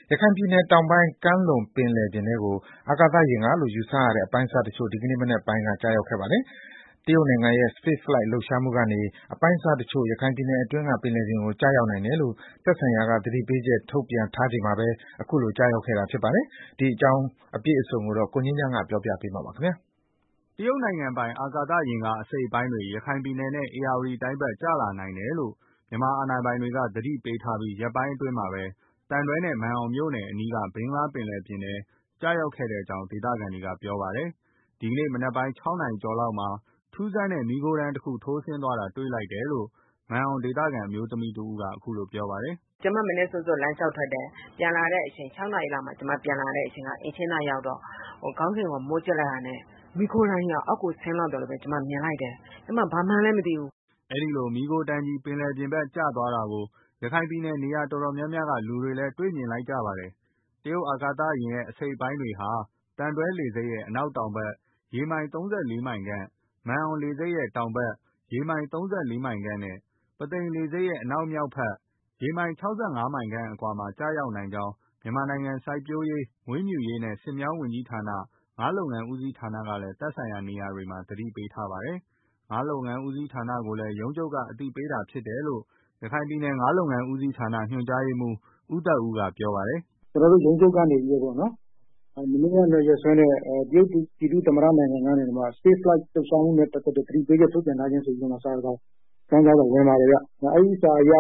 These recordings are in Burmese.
ရခိုင်ပြည်နယ်တောင်ပိုင်း ကမ်းလွန်ပင်လယ်ပြင်ထဲကို အာကာသယာဉ်ကလို့ ယူဆရတဲ့ အပိုင်းအစတချို့ ဒီကနေ့မနက်ပိုင်းက ကျရောက်ခဲ့ပါတယ်။ တရုတ်နိုင်ငံရဲ့ Spaceflight လှုပ်ရှားမှုကနေ အပိုင်းအစတချို့ ရခိုင်ပြည်နယ်အတွင်းက ပင်လယ်ပြင်ကို ကျရောက်နိုင်တယ်လို့ သက်ဆိုင်ရာက သတိပေးချက် ထုတ်ပြန်ထားချိန်မှာပဲ ခုလို ကျရောက်ခဲ့တာဖြစ်ပါတယ်။ ဒီအကြောင်း အပြည့်အစုံကို ကိုငြိမ်းချမ်းက ပြောပြပေးမှာပါ။တရုတ်နိုင်ငံပိုင် အာကာသယာဉ်က အစိတ်အပိုင်းတွေ ရခိုင်ပြည်နယ်နဲ့ ဧရာဝတီတိုင်းဘက် ကျလာနိုင်တယ်လို့ မြန်မာအာဏာပိုင်တွေက သတိပေးထားပြီး ရက်ပိုင်းအတွင်းမှာပဲ သံတွဲနဲ့ မာန်အောင်မြို့နယ်အနီးက ဘင်္ဂလားပင်လယ်ပြင်ထဲ ကျရောက်ခဲ့ကြောင်း ဒေသခံတွေက ပြောပါတယ်။ ဒီကနေ့မနက်ပိုင်း ၆ နာရီကျော်လောက်မှာ ထူးဆန်းတဲ့ မီးခိုးတန်းတခု ထိုးဆင်းသွားတာ တွေ့လိုက်တယ်လို့ မာန်အောင်ဒေသခံ အမျိုးသမီးတဦးက အခုလိုပြောပါတယ်။ "ကျမမနက်စောစောလမ်းလျှောက်ထွက်တယ်။ ပြန်လာတဲ့အချိန် ၆ နာရီလောက်မှာ ပြန်လာတဲ့အချိန်က အိမ်ရှေ့နားရောက်တော့ ခေါင်းစဉ်ကိုမိုးကြည့်လိုက်တာနဲ့ မီးခိုးတန်းကြီးက အောက်ကိုဆင်းလာသလိုပဲ ကျမမြင်လိုက်တယ်။ ကျမဘာမှန်းလည်းမသိဘူး။ " အဲဒီလို မီးခိုးတန်းကြီး ပင်လယ်ပြင်ဘက် ကျသွားတာကို ရခိုင်ပြည်နယ် နေရာတော်တော်များများက လူတွေလည်း တွေ့မြင်လိုက်ကြပါတယ်။ တရုတ်အာကာသယာဉ်ရဲ့ အစိတ်အပိုင်းတွေဟာ သံတွဲလေဆိပ်ရဲ့ အနောက်တောင်ဘက် ရေမိုင် ၃၄ မိုင်ခန့်၊ မာန်အောင်လေဆိပ်ရဲ့ တောင်ဘက် ရေမိုင် ၃၄ မိုင်ခန့်နဲ့ ပုသိမ်လေဆိပ်ရဲ့ အနောက်မြောက်ဘက် ရေမိုင် ၆၅ မိုင်ခန့်အကွာမှာ ကျရောက်နိုင်ကြောင်း မြန်မာနိုင်ငံ စိုက်ပျိုးရေး၊ မွေးမြူရေးနဲ့ ဆည်မြောင်းဝန်ကြီးဌာန၊ ငါးလုပ်ငန်းဦးစီးဌာနကလည်း သက်ဆိုင်ရာနေရာတွေမှာ သတိပေးထားပါတယ်။ ငါးလုပ်ငန်းဦးစီးဌာနကိုလည်း ရုံးချုပ်က အသိပေးတာဖြစ်တယ်လို့ ရခိုင်ပြည်နယ် ငါးလုပ်ငန်းဦးစီးဌာန ညွှန်ကြားရေးမှူး ဦးသက်ဦးက ပြောပါတယ်။ "ကျနော်တို့ ရုံးချုပ်ကနေပြီးတော့ မနေ့ကရက်စွဲနဲ့ တရုတ်ပြည်သူ့သမ္မတနိုင်ငံကနေပြီးတော့ Spaceflight လှုပ်ရှားမှုနဲ့ ပတ်သက်တဲ့ သတိပေးချက် ထုတ်ပြန်ထားခြင်းဆိုပြီးတော့ စာတစောင် အကြောင်းကြားစာ ဝင်ပါတယ်ဗျ။ အဲဒီစာအရ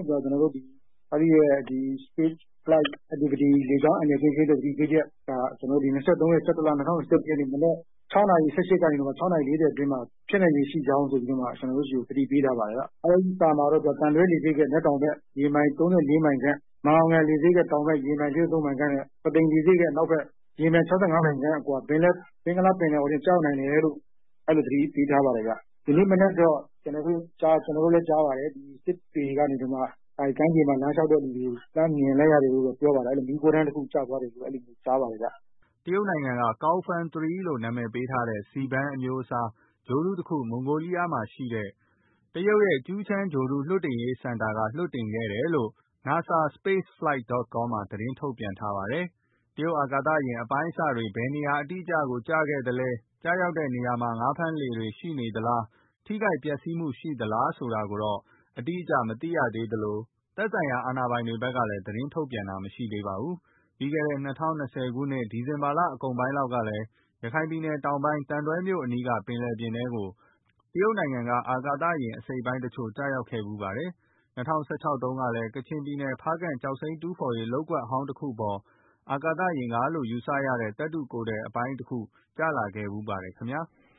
Spaceflight Activity လေကြောင်းအန္တရာယ်ကင်းရှင်းတဲ့ သတိပေးချက်က ၂၃ ရက် ၁၁ လ ၂၀၂၁ ရက်နေ့ မနက် ၆ နာရီ ၁၈ ကနေ ၆ နာရီ ၄၀ အတွင်းမှာ ဖြစ်နိုင်ခြေရှိကြောင်းဆိုပြီးတော့ ကျနော်တို့ဆီကို သတိပေးထားပါတယ်ဗျ။ အဲဒီစာမှာတော့ သံတွဲလေဆိပ်ရဲ့ လက်တောင်ဘက် ရေမိုင် ၃၄ မိုင်ခန့်၊ မာန်အောင်လေဆိပ်ရဲ့ တောင်ဘက် ရေမိုင် ၄၃ မိုင်ခန့်နဲ့ ပုသိမ်လေဆိပ်ရဲ့ အနောက်ဘက် ရေမိုင် ၆၅ မိုင်ခန့်အကွာ ဘင်္ဂလားပင်လယ်အော်ထဲ ကျရောက်နိုင်တယ်လို့ သတိပေးထားပါတယ်ဗျ။ ဒီနေ့မနက်တော့ ကျနော်တို့လည်းကြားပါတယ်။ စစ်တွေကနေပြီးတော့ ကမ်းခြေမှာ လမ်းလျှောက်တဲ့လူတွေ လှမ်းမြင်လိုက်ရတယ်လို့တော့ ပြောပါတယ်။ မီးခိုးတန်းတခု ကျသွားတယ်လို့ ကြားပါတယ်ဗျ။ " တရုတ်နိုင်ငံက Gaofen 3 လို့ နာမည်ပေးထားတဲ့ C-band အမျိုးအစား ဂြိုဟ်တုတခု မွန်ဂိုလီးယားမှာရှိတဲ့ တရုတ်ရဲ့ Jiuquan ဂြိုဟ်တု လွှတ်တင်ရေးစင်တာက လွှတ်တင်ခဲ့တယ်လို့ NASA-spaceflight.com မှာ သတင်းထုတ်ပြန်ထားပါတယ်။ တရုတ်အာကာသယာဉ် အပိုင်းအစတွေ ဘယ်နေရာအတိအကျကို ကျခဲ့သလဲ၊ ကျရောက်တဲ့နေရာမှာ ငါးဖမ်းလှေတွေ ရှိနေသလား၊ ထိခိုက်ပျက်စီးမှု ရှိသလားဆိုတာကိုတော့ အတိအကျ မသိရသေးသလို သက်ဆိုင်ရာ အာဏာပိုင်တွေဘက်ကလည်း သတင်းထုတ်ပြန်တာ မရှိသေးပါဘူး။ ပြီးခဲ့တဲ့ ၂၀၂၀ ခုနှစ် ဒီဇင်ဘာလအကုန်ပိုင်းလောက်ကလည်း ရခိုင်ပြည်နယ်တောင်ပိုင်း သံတွဲမြို့အနီးက ပင်လယ်ပြင်ထဲကို တရုတ်နိုင်ငံက အာကာသယာဉ် အစိတ်အပိုင်းတချို့ ကျရောက်ခဲ့ဖူးပါတယ်။ ၂၀၁၆ တုန်းကလည်း ကချင်ပြည်နယ် ဖားကန့်ကျောက်စိမ်းတူးဖော်ရေး လုပ်ကွက်ဟောင်းတခုပေါ် အာကာသယာဉ်ကလို့ ယူဆရတဲ့ သတ္တုကိုယ်ထည်အပိုင်းတခု ကျလာခဲ့ဖူးပါတယ်ခင်ဗျာ။